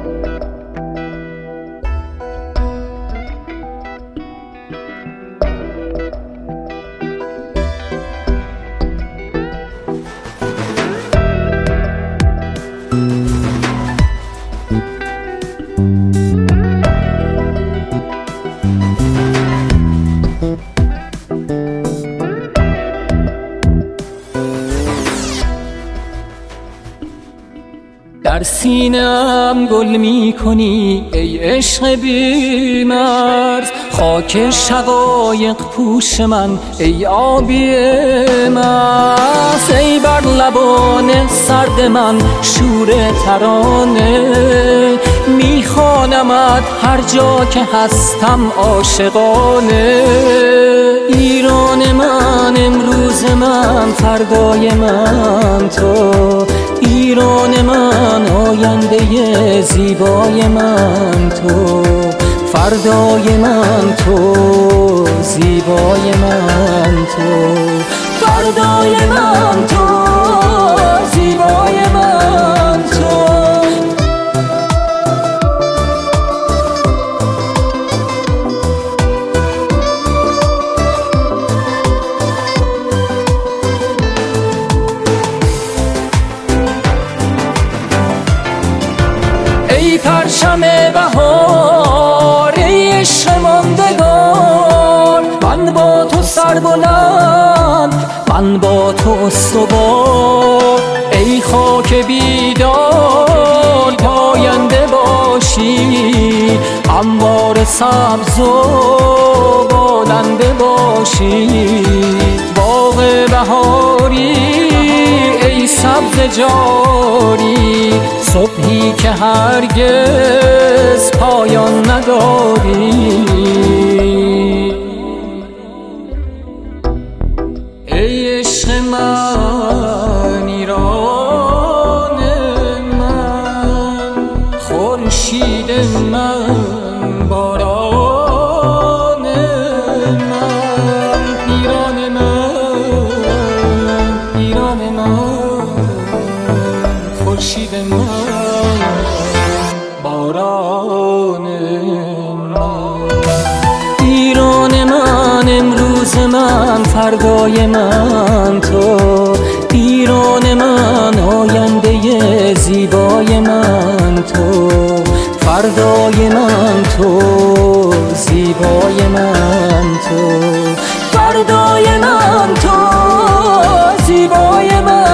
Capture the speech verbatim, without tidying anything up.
در سینه‌ام گل می کنی ای عشق بی مرز، خاک شقایق پوش من ای آبی مرز. ای بر لبان سرد من شور ترانه، می خوانمت هر جا که هستم عاشقانه. ایران من، امروز من، فردای من تو. ایران من، آینده زیبای من تو. فردای من تو، زیبای من تو. فردای من تو، زیبای من تو. ای پرچم بهار، ای عشق ماندگار، من با تو سربلند، من با تو استوار. ای خاک بیدار، پاینده باشی، انبار سبز و بالنده باشی. باغ بهاری ای سبز جاری، صبحی که هرگز پایان نداری. ای عشق من، ایران من، خورشید من، باران من. ایران من، ایران من، خورشید من، باران من. ایران من، امروز من، فردای من تو. ایران من، آینده زیبای من تو. فردای من تو، زیبای من تو. فردای من تو، زیبای من